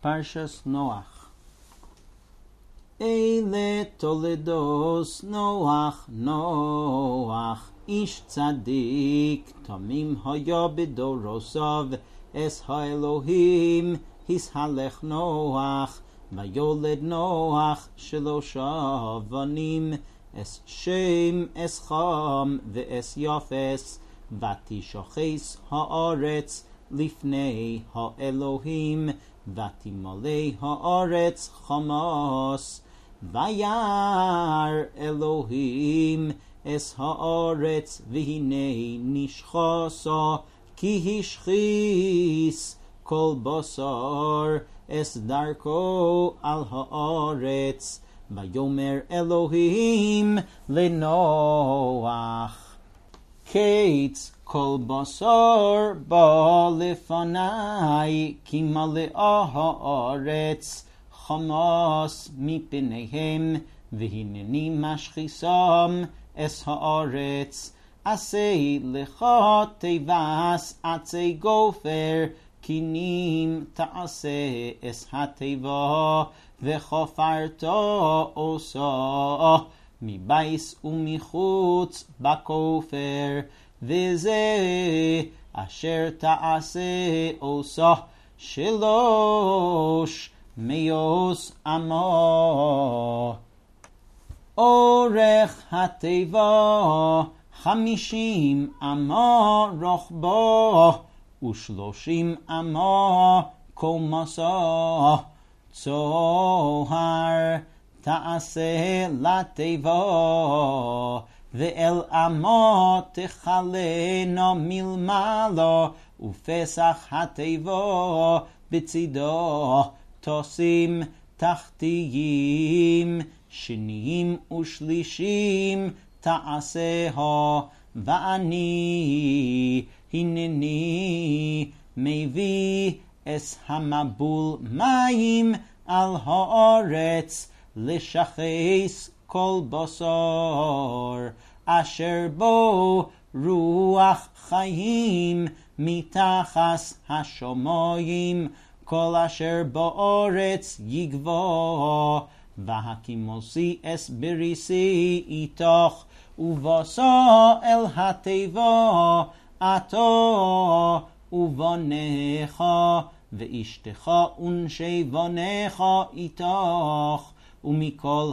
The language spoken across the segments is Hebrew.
Parshas Noach. Eile toledos Noach, ish tzadik, tamim haya b'dorosav, es ha'Elohim, hishalech Noach, vayoled Noach shelosha vanim, es Shem, es Cham, ve'es Yafes, vatishoches ha'aretz, lifnei ha'Elohim, vatimolei ha'aretz chamas, vayar Elohim es ha'aretz v'hinei nishchasa, ki hishchis kol basar es darko al ha'aretz, vayomer Elohim leNoach. Kates kol basar ba lefanai ki male'ah ha'aretz chamas mipneihem v'hineni mashchisam es ha'aretz asei lecha tevas atzei gofer kinim ta'aseh es hateva v'chofarta osa מבייס ומחוץ בכופר, וזה אשר תעשה עושה 300 אמה. אורך התיבה 50 אמה רוחבה, ו30 אמה קומסה. צוהר תעשה לתיבה, ואל אמה תחלנה מלמעלה, ופסח התיבה בצידו תשים תחתיים, שניים ושלישים תעשה, ואני הנני מביא אס המבול מים על הארץ, לשחס כל בשר, אשר בו רוח חיים מתחת השמיים, כל אשר בארץ יגבע, והקימוסי אס בריסי איתך, ובסע אל התיבה אתה ובניך, ואשתך ונשי בניך איתך, ומכל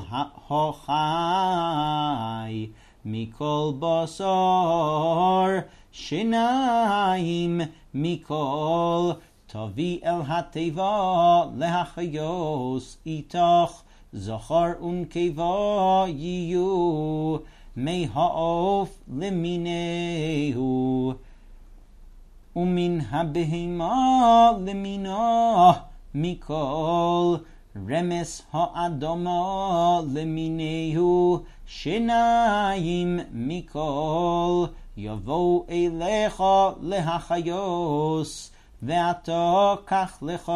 החי, מכל בשר, שניים מכל, תביא אל התיבה להחיוס איתך, זכר ונקבה יהיו, מהעוף למיניהו, ומן הבהמה למינה, מכל רמס האדמה למיניהו, שניים מכל, יבואו אליך להחיוס, ואתה קח לך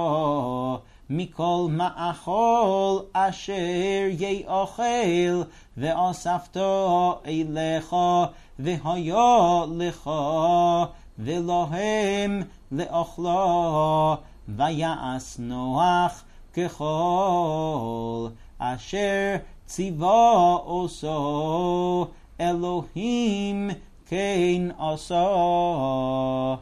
מכל מאכול אשר יאכל, ואספת אליך, והיה לך ולהם לאכלה. ויעש נוח ככל אשר ציווה עשו, אלוהים כן עשה.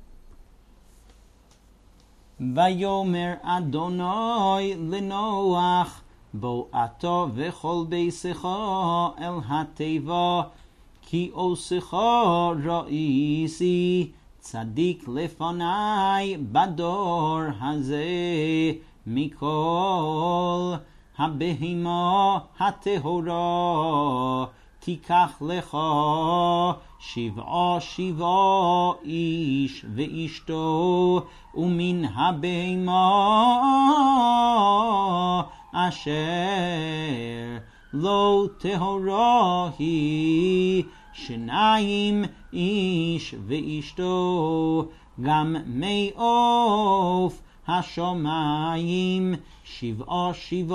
ויאמר אדוני לנוח, בוא אתה וכל ביתך אל התיבה, כי עושך ראיתי צדיק לפני בדור הזה, מכל הבהמה הטהורה תיקח לך 7 איש ואשתו, ומן הבהמה אשר לא טהורה היא 2 איש ואשתו, גם מעוף השמיים 7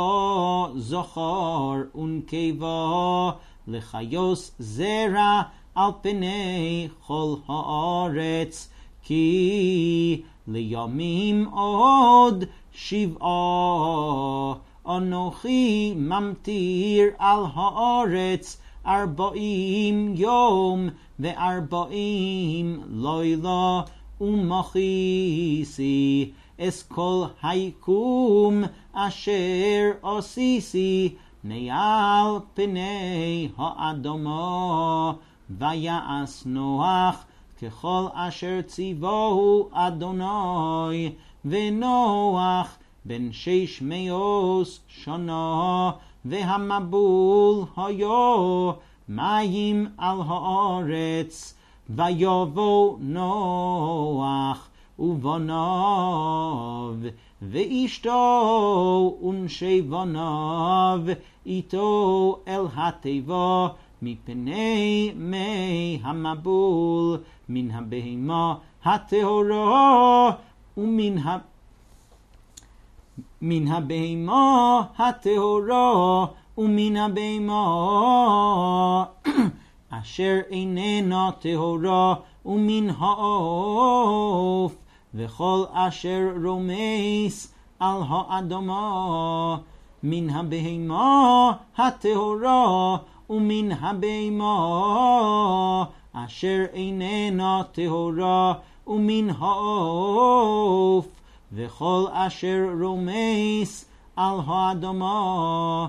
זכר ונקבה, לחיוס זרע על פני כל הארץ, כי לימים עוד 7 אנוכי ממטיר על הארץ 40 יום ו40 לילה ומכיסי אס כל היקום אשר עשיתי מעל פני האדמה ויעש נוח ככל אשר ציווהו אדוני ונוח בן 600 שנה והמבול היה מים על הארץ ויבוא נוח ובניו ואשתו ונשי בניו איתו אל התיבה מפני מי המבול מן הבהמה הטהורה מן הבהמה הטהורה ומן הבהמה אשר איננה טהורה ומן העוף וכל אשר רומס על האדמה מן הבהמה הטהורה ומן הבהמה אשר איננה טהורה ומן העוף וכל אשר רומס על האדמה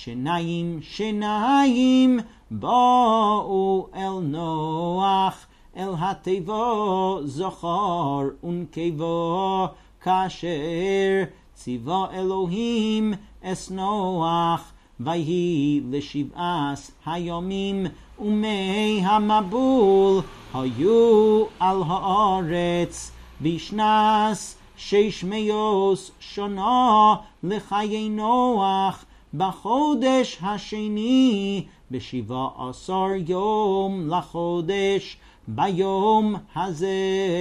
שניים באו אל נוח אל התיבה זכר ונקבה כאשר ציווה אלוהים אס נוח ויהי ל7 הימים ומי המבול היו על הארץ בשנס 600 שנה לחיי נוח בחודש השני ב17 יום לחודש ביום הזה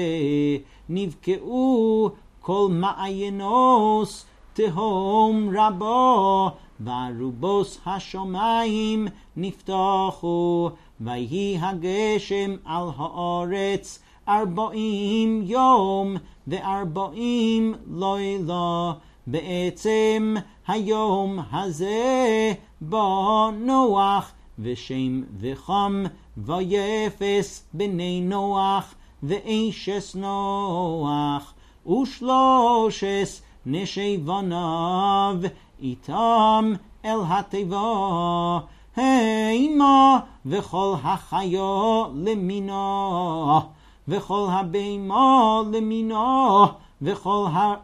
נבקעו כל מעיינוס תהום רבה וערובוס השמיים נפתחו ויהי הגשם על הארץ 40 יום ו40 לילה בעצם היום הזה בא נוח ושם וחם ויפס בני נוח ואשס נוח ושלושת נשי בניו איתם אל התיבה הימה וכל החיה למינה וכל הבהמה למינה וכל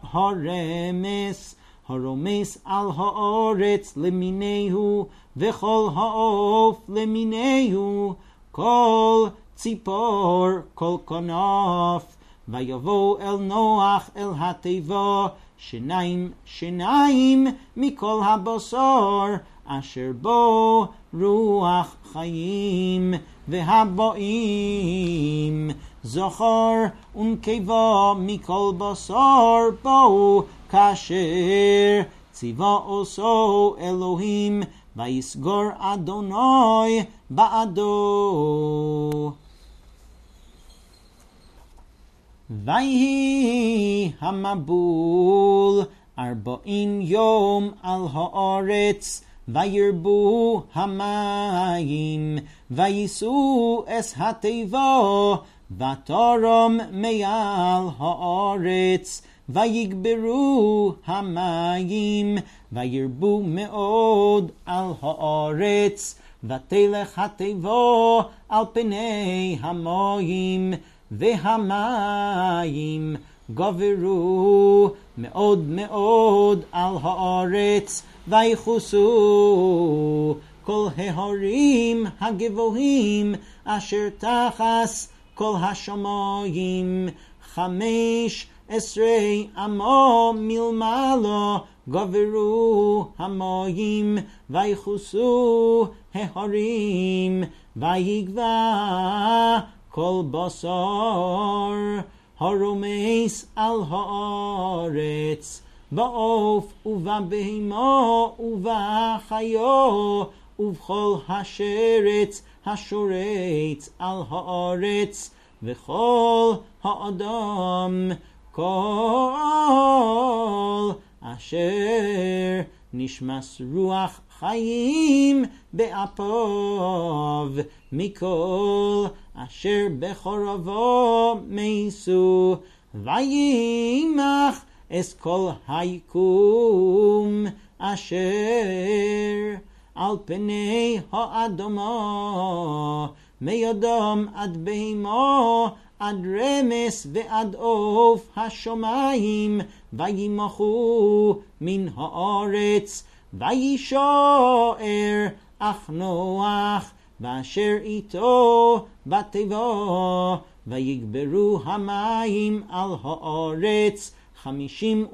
הרומס על הארץ למיניהו וכל העוף למיניהו כל ציפור כל כנף ויבוא אל נוח אל התיבה שניים מכל הבשר אשר בו רוח חיים והבאים זכר ונקבה מכל בשר בו כאשר ציווה עושו אלוהים ויסגור אדוני בעדו. ויהי המבול 40 יום על הארץ וירבו המים וייסעו אס התיבה ותרום מעל הארץ ויגברו המים וירבו מאוד על הארץ ותלך התיבה על פני המים והמים גברו מאוד מאוד על הארץ ויחוסו כל ההרים הגבוהים אשר תחס כל השמיים 15 אמה מלמעלה גברו המים ויחוסו ההרים ויגבה כל בשר הרומס על הארץ בעוף ובבהמה ובחיה ובכל השרץ השורץ על הארץ וכל האדם כל אשר נשמס רוח חיים באפיו, מכל אשר בחורבו מייסו, וימח את כל היקום אשר על פני האדמה, מידם עד בהמה, עד רמס ועד עוף השמיים, וימחו מן הארץ, וישאר אך נוח ואשר איתו בתיבה, ויגברו המים על הארץ 50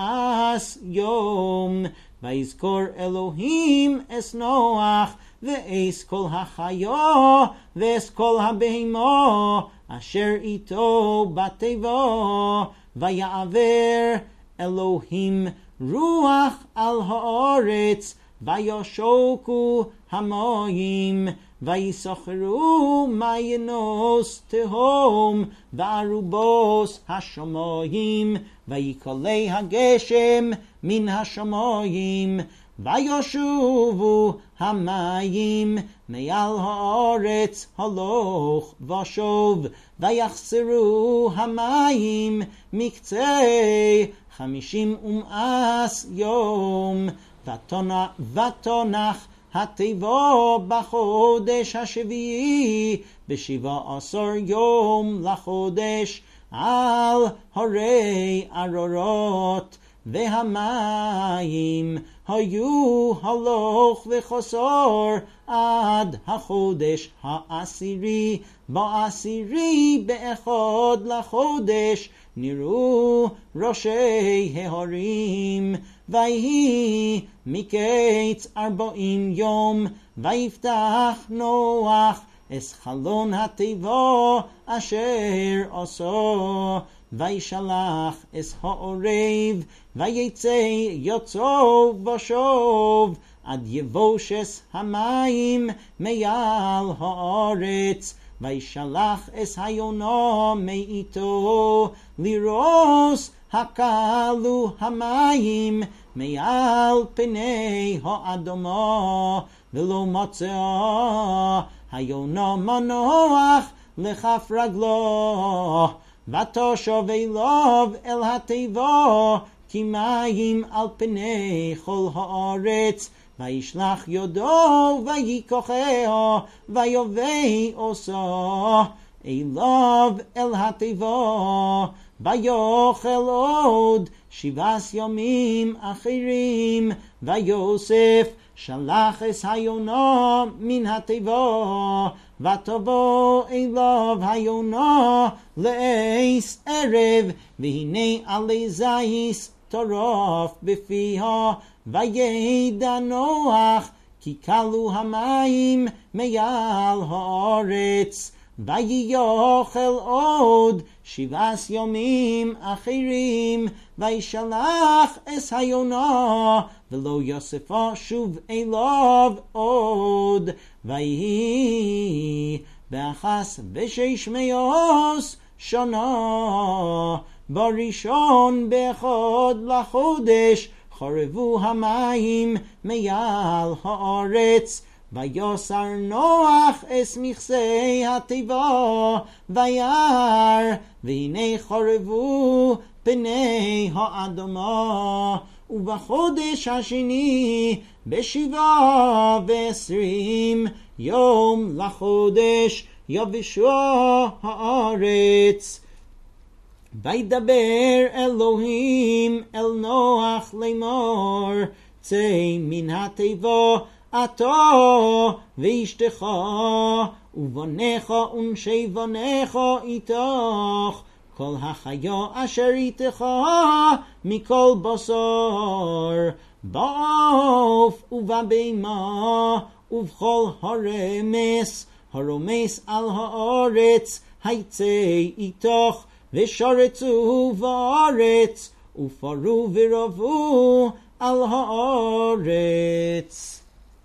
יום, ויזכור אלוהים את נוח ואס כל החיה ואס כל הבהמה אשר איתו בתיבה, ויעבר אלוהים רוח על הארץ, וישוקו המים, ויסחרו מעיינות תהום, וארובוס השמיים, ויקלה הגשם מן השמיים, וישובו המים מעל הארץ הלוך ושוב, ויחסרו המים מקצה 50 יום, ותונח התיבה בחודש השביעי, ב17 יום לחודש, על הרי ארורות, והמים היו הלוך וחסר עד החודש העשירי, בעשירי באחד לחודש נראו ראשי ההרים, ויהי מקץ 40 יום, ויפתח נוח את חלון התיבה אשר עשה, וישלח את העורב, ויצא יוצא ושוב, עד יבושס המים מעל הארץ, וישלח את היונה מאיתו, לרוס הקלו המים מעל פני האדמה, ולא מצא היונה מנוח לכף רגלו, ותשוב אליו אל התיבה, כי מים על פני כל הארץ, וישלח ידו ויקחיה, ויובא עושה אליו אל התיבה, ויאכל עוד 7 ימים אחרים, ויוסף שלח את היונה מן התיבה, ותבוא אליו היונה לעש ערב, והנה עלי זיס טרף בפיה, וידע נוח כי כלו המים מעל הארץ, ויאכל עוד 7 ימים אחרים, וישלח את היונה, ולא יוספה שוב אליו עוד, ויהי ב600 שנה, בראשון באחד לחודש, חרבו המים מעל הארץ, ויוסר נוח את מכסי התיבה, וירא, והנה חרבו פני האדמה, ובחודש השני, ב27 יום לחודש, יבשה הארץ. וידבר אלוהים אל נוח לאמור, צא מן התיבה אתה ואשתך ובניך ונשי בניך איתך, כל החיה אשר איתך מכל בשר, בעוף ובבהמה ובכל הרמס על הארץ, היצא איתך, ושרצו בארץ, ופרו ורבו על הארץ.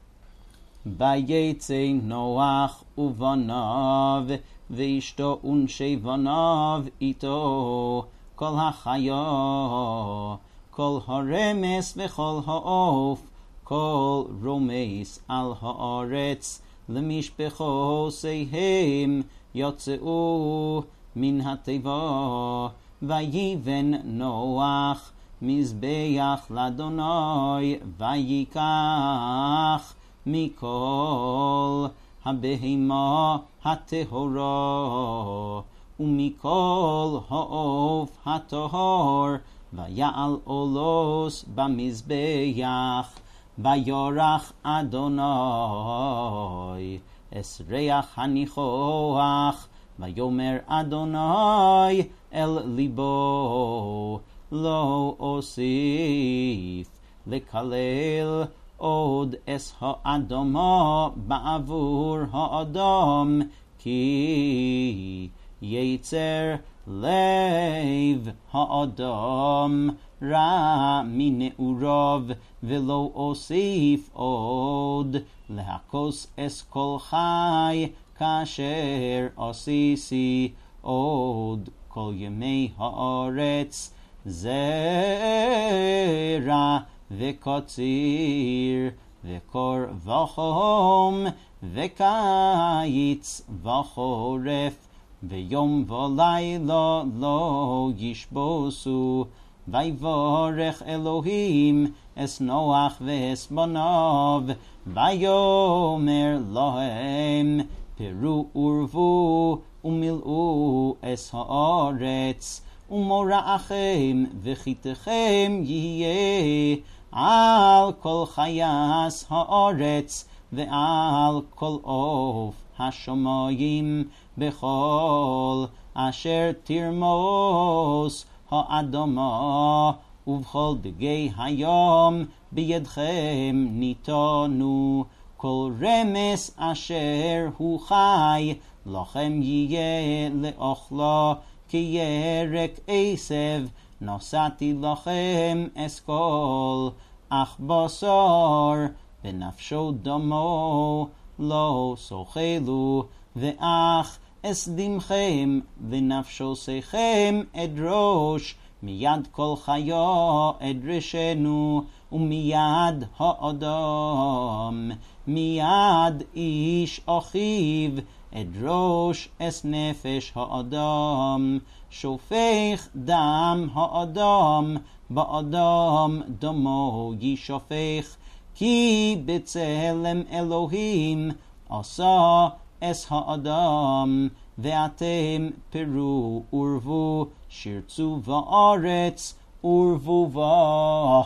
ויצא נוח ובניו ואשתו ונשי בניו איתו, כל החיה, כל הרמס וכל העוף, כל רומס על הארץ, למשפחותיהם יוצאו מן התיבה. ויבן נוח מזבח לאדוני, ויקח מכל הבהמה הטהורה ומכל העוף הטהור, ויעל עולוס במזבח. ויורך אדוני אס ריח הניחוח, ויאמר אדוני אל ליבו, לא אוסיף לקלל עוד אס האדמה בעבור האדם, כי יצר לב האדם רע מנעוריו, ולא אוסיף עוד להכוס אס כל חי, כאשר עשיתי עוד כל ימי הארץ, זרע וקציר וקור וחום וקיץ וחורף, ויום ולילה לא ישבוסו. ויברך אלוהים אס נוח ואס בניו, ויאמר להם פרו ורבו ומילאו אס הארץ, ומוראכם וחיתכם יהיה על כל חייס הארץ, ועל כל עוף השמיים, בכל אשר תרמוס האדמה, ובכל דגי היום בידכם ניתנו. כל רמס אשר הוא חי לכם יהיה לאוכלו, כי ירק עשב נשאתי לכם אסכול, אך בשר ונפשו דמו לא סוכלו, ואך אסדימכם ונפשותיכם אדרוש, מיד כל חיה אדרשנו, ומיד האדם, מיד איש אחיו אדרוש אס נפש האדם, שופך דם האדם, באדם דמו ישופך, כי בצלם אלוהים עשה אס האדם, ואתם פרו ורבו, שרצו בארץ ורבו בה.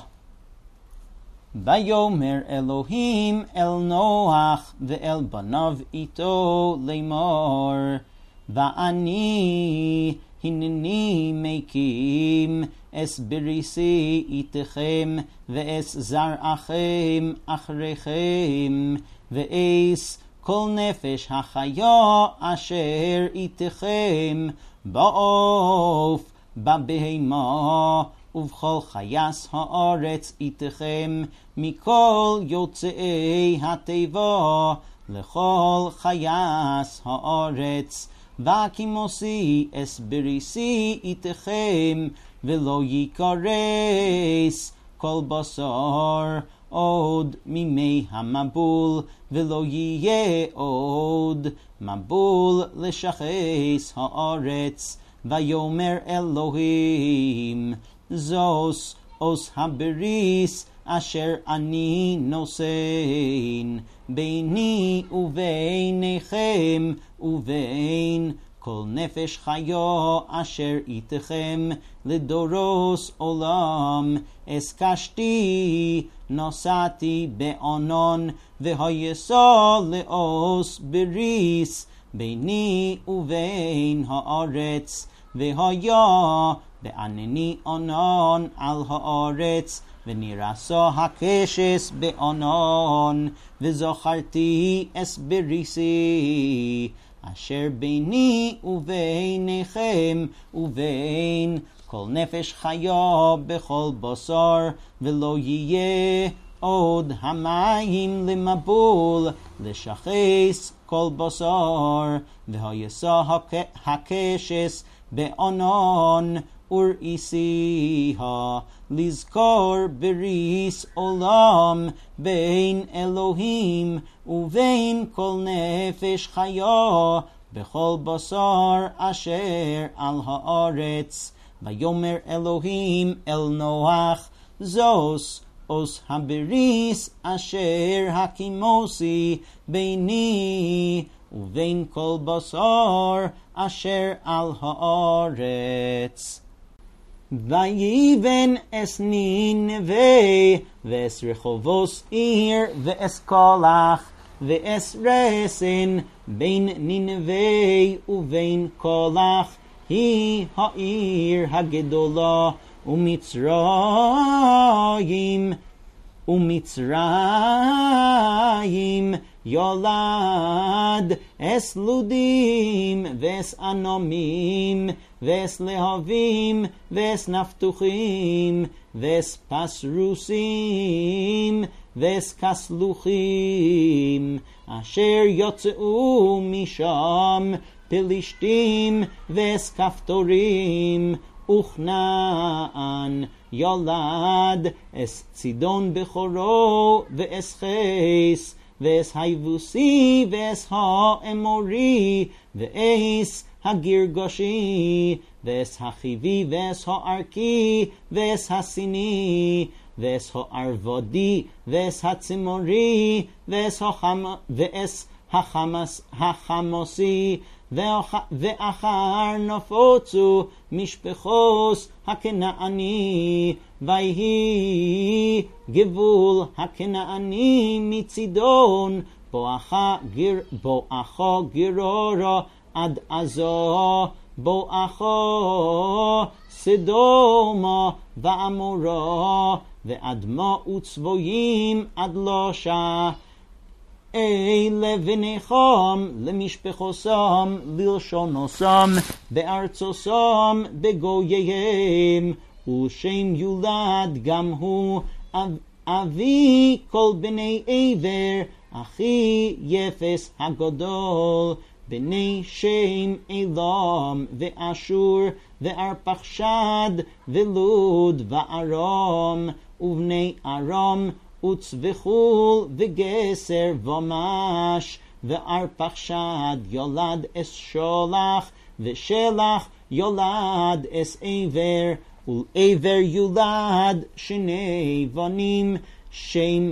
ויאמר אלוהים אל נוח ואל בניו איתו לאמור, ואני הנני מקים אס בריסי איתכם, ואס זרעכם אחריכם, ואס כל נפש החיה אשר איתכם, בעוף, בבהמה, ובכל חייס הארץ איתכם, מכל יוצאי התיבה, לכל חייס הארץ. והקימוסי אס בריסי איתכם, ולא יקרס כל בשר עוד מימי המבול, ולא יהיה עוד מבול לשחס הארץ. ויאמר אלוהים, זוס עוס הבריס אשר אני נושן ביני וביניכם ובין כל נפש חיה אשר איתכם לדורוס עולם. אסקשתי נוסעתי בענן, והיסה לעוס בריס ביני ובין הארץ, והיה בענני ענן על הארץ, ונרסה הקשס בענן, וזכרתי אס בריסי אשר ביני וביניכם ובין כל נפש חיה בכל בשר, ולא יהיה עוד המים למבול לשחס כל בשר. והיסה הקשס בענן ורעיסיה, לזכור בריס עולם בין אלוהים ובין כל נפש חיה בכל בשר אשר על הארץ. ויאמר אלוהים אל נוח, זוס עוס הבריס אשר הקימוסי ביני ובין כל בשר אשר על הארץ. ויבן אס נינווה ואס רחובוס עיר ואס קולח ואס רסן בין נינווה ובין קולח, היא העיר הגדולה, ומצרים יולד אס לודים ואס אנומים ואס להבים ואס נפתוחים ואס פסרוסים ואס כסלוחים, אשר יוצאו משם פלישתים ואס כפתורים. וכנען יולד אס צידון בכורו ואס חס ואס היבוסי ואס האמורי ואס הגרגושי ואס החיבי ואס הארקי ואס הסיני ואס הערבודי ואס הצימורי ואס החמוסי, ואחר נפוצו משפחוס הכנעני, ויהי גבול הכנעני מצידון בואכו גרורו עד עזו, בואכו סדומו ועמורו, ואדמו וצבויים עד לושה. אלה ונחם למשפחוסם ללשונוסם בארצוסם בגוייהם, ושם יולד גם הוא אבי כל בני עבר, אחי יפס הגדול, בני שם אלם ואשור וארפחשד ולוד וארם, ובני ארם וצבחול וגסר ומש, וארפחשד יולד אס שולח, ושלח יולד אס עבר, ולעבר יולד שני בנים, שם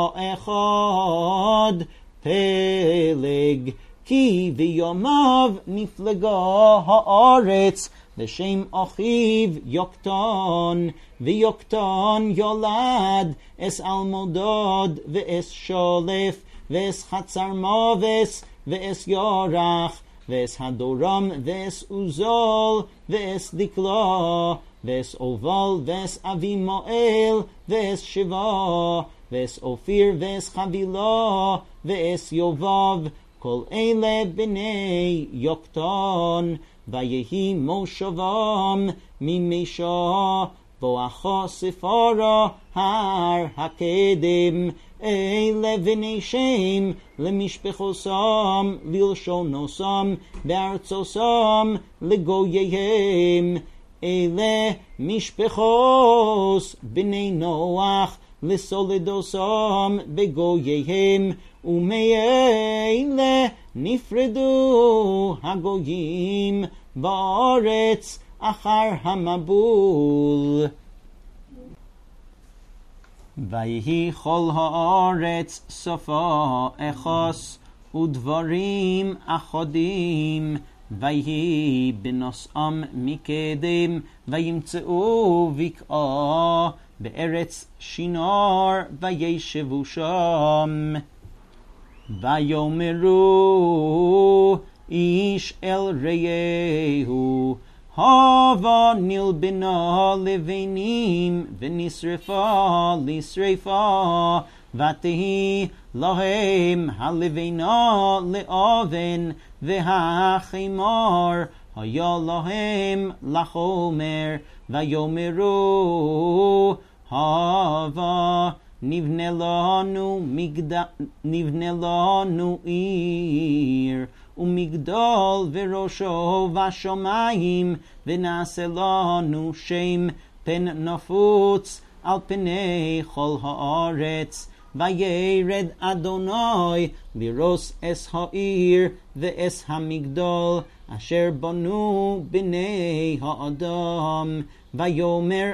האחד פלג, כי ביומיו נפלגה הארץ, ושם אחיו יוקטון, ויוקטון יולד אס אלמודד ואס שולף ואס חצר מובס ואס יורח ואס הדורם ואס עוזול ואס דקלה ואס אובל ואס אבימואל ואס שבא ואס אופיר ואס חבילה ואס יובב, כל אלה בני יוקטון. ויהי מושבם ממישה, בואכו ספרה הר הקדם. אלה בני שם למשפחוסם ללשונוסם בארצוסם לגוייהם. אלה משפחוס בני נוח לסולדוסם בגוייהם, ומאלה נפרדו הגויים בארץ אחר המבול. ויהי כל הארץ סופה אחוס ודברים אחדים, ויהי בנוסעם מקדם, וימצאו בקעה בארץ שינור, וישבו שם. ויאמרו איש אל רעהו, הבה נלבנה לבנים ונשרפה לשרפה, ותהי להם הלבנה לאבן והחמר היה להם לחומר. ויאמרו הבה נבנה לנו עיר ומגדול וראשו בשמיים, ונעשה לנו שם פן נפוץ על פני כל הארץ. וירד אדוני לרוס אס העיר ואס המגדול אשר בנו בני האדם. ויאמר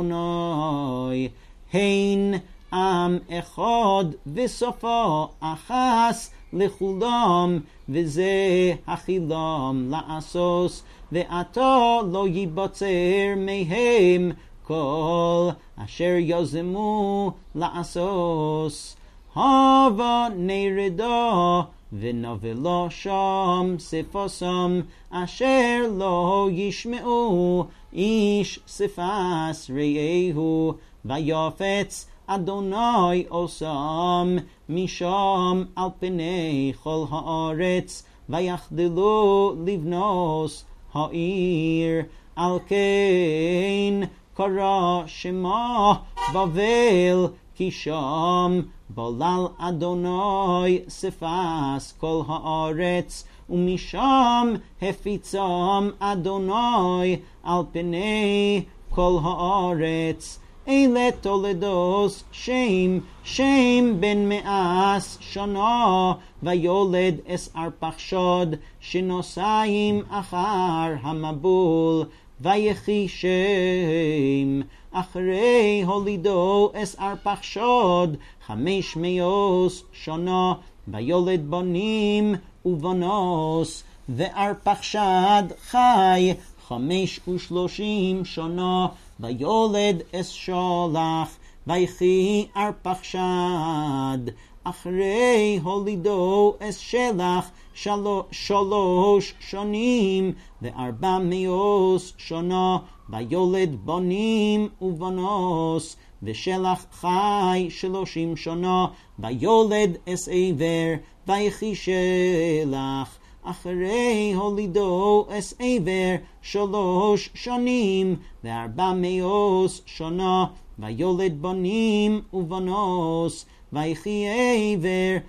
אדוני, הן עם אחד ושפה אחת לכולם, וזה החילם לעשוס, ועתה לא ייבצר מהם כל אשר יזמו לעשוס. הבה נרדה ונבלה שם שפסם, אשר לא ישמעו איש שפס רעהו. ויפץ אדוני עושם משם על פני כל הארץ, ויחדלו לבנוס העיר. על כן קרא שמה בבל, כי שם בלל אדוני שפס כל הארץ, ומשם הפיצם אדוני על פני כל הארץ. אלה תולדות שם בן 100 שנה, ויולד אס ארפחשד שנוסעים אחר המבול. ויחי שם אחרי הולידו אס ארפחשד 500 שנה, ויולד בנים ובנות. וארפחשד חי 35 שנה, ויולד אס שלח. ויחי ארפחשד אחרי הולידו אס שלח 3 שנים ו400 שנה, ויולד בנים ובנות. ושלח חי 30 שנה, ויולד אס עבר. ויחי שלח אחרי הולידו אס עבר 3 שנים ו400 שנה, ויולד בנים ובנות. ויחי עבר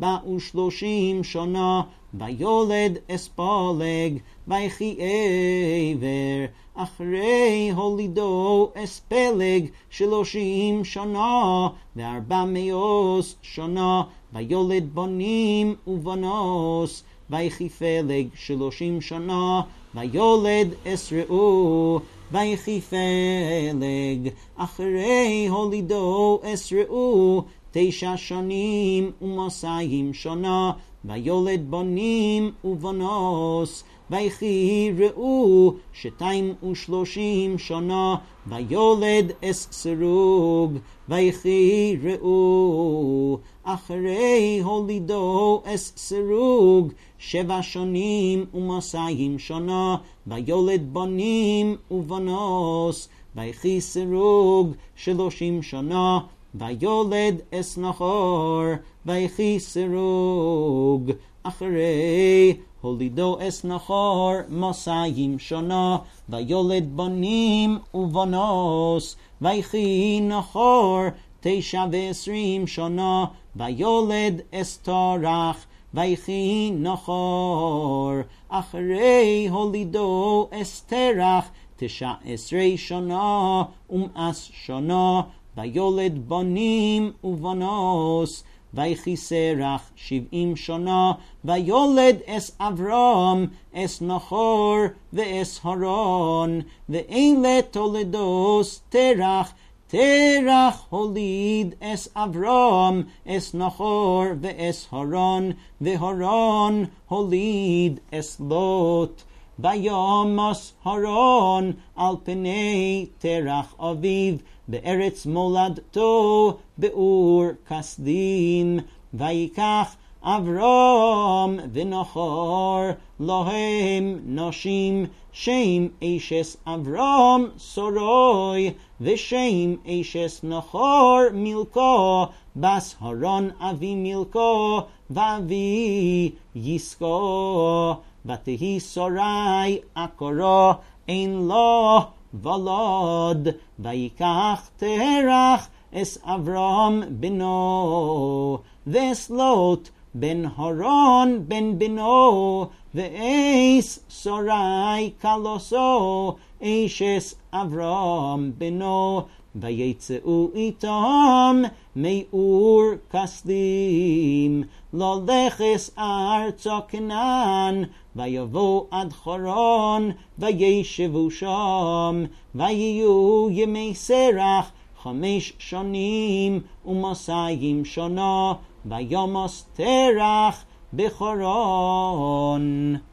34 שנה, ויולד אס פלג. ויחי עבר אחרי הולידו אס פלג 30 שנה ו400 שנה, ויולד בנים ובנות. ויחי פלג 30 שנה, ויולד אס ראו. ויחי פלג אחרי הולידו אס ראו 9 שנים ו200 שנה, ויולד בנים ובנות. ויחי ראו 32 שנה, ויולד אס סרוג. ויחי ראו אחרי הולידו אס סרוג 7 שנים ו200 שנה, ויולד בנים ובנות. ויחי סרוג 30 שנה, ויולד אס נחור. ויחי סרוג אחרי הולידו אס נחור 200 שנה, ויולד בנים ובנות. ויחי נחור 29 שנה, ויולד אס תרח. ויחי נחור אחרי הולידו אס תרח 19 שנה ו100 שנה, ויולד בנים ובנות. ויחי סרח 70 שנה, ויולד אס אברהם, אס נחור ואס הרון. ואלה תולדות תרח. תרח הוליד אס אברהם, אס נחור ואס הרון, והרון הוליד אס לוט. וימס הרון על פני תרח אביו, בארץ מולדתו באור כסדים. ויקח אברהם ונחור להם נשים, שם אשס אברהם סורוי, ושם אשס נחור מילכה, בס הרון אבי מילכה, ואבי יסקו. ותהי סורי עקרה, אין לה ולד. ויקח תרח אס אברהם בנו, ואס לוט בן הרון בן בנו, ואיס סורי קלוסו, אישס אברהם בנו, ויצאו איתם מאור כסדים, ללכס ארצה כנען, ויבואו עד חרון, וישבו שם, ויהיו ימי סרח 5 שנים ו200 שנה, וימוס תרח בחרון.